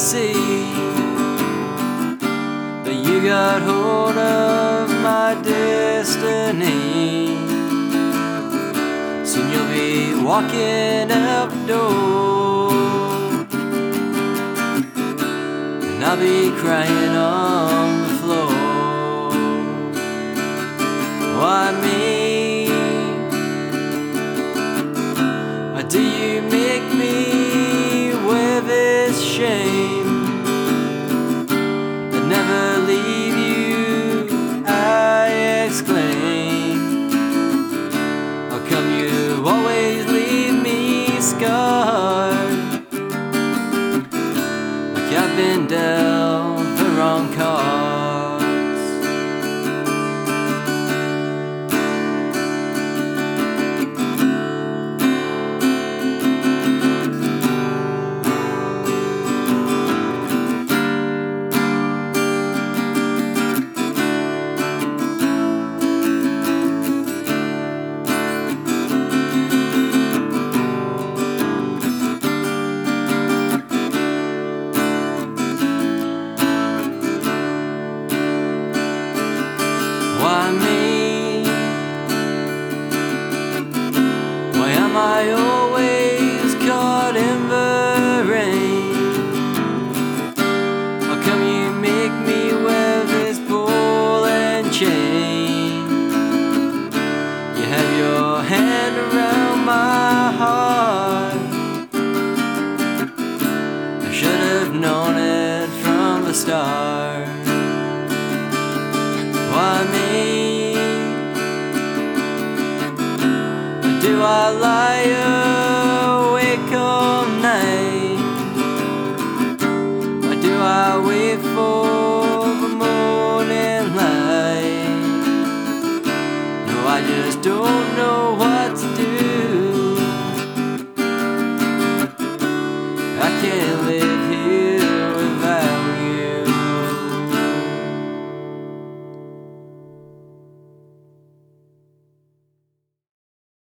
see that you got hold of my destiny. Soon you'll be walking out the door, and I'll be crying on the floor. Why me? Why do you make me wear this shame and never leave you? I exclaim. How come you always leave me scarred, like I've been dealt the wrong cards? Why me? Why am I always caught in the rain? How come you make me wear this ball and chain? You have your hand around my heart. I should have known it from the start. Why me? Do I lie